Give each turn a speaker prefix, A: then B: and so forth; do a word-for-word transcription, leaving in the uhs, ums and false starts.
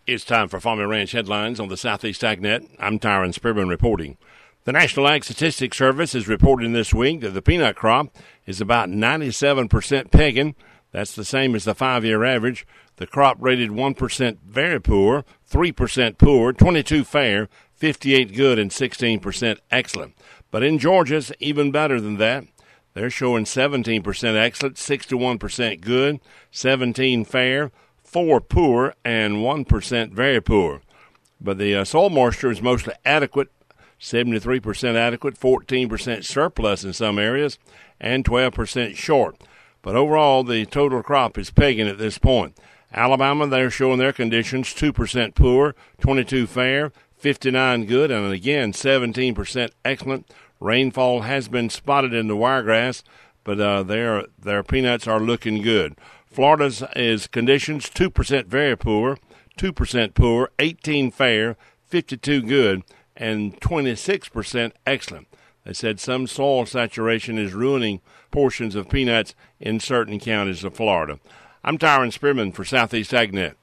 A: It's time for Farm and Ranch headlines on the Southeast AgNet. I'm Tyron Spearman reporting. The National Ag Statistics Service is reporting this week that the peanut crop is about ninety-seven percent pegging. That's the same as the five-year average. The crop rated one percent very poor, three percent poor, twenty-two fair, fifty-eight good, and sixteen percent excellent. But in Georgia's even better than that. They're showing seventeen percent excellent, sixty-one percent good, seventeen fair, four poor, and one percent very poor. But the uh, soil moisture is mostly adequate, seventy-three percent adequate, fourteen percent surplus in some areas, and twelve percent short. But overall, the total crop is pegging at this point. Alabama, they're showing their conditions, two percent poor, twenty-two fair, fifty-nine good, and again, seventeen percent excellent. Rainfall has been spotted in the wiregrass, but uh, their their peanuts are looking good. Florida's is conditions, two percent very poor, two percent poor, eighteen fair, fifty-two good, and twenty-six percent excellent. They said some soil saturation is ruining portions of peanuts in certain counties of Florida. I'm Tyron Spearman for Southeast AgNet.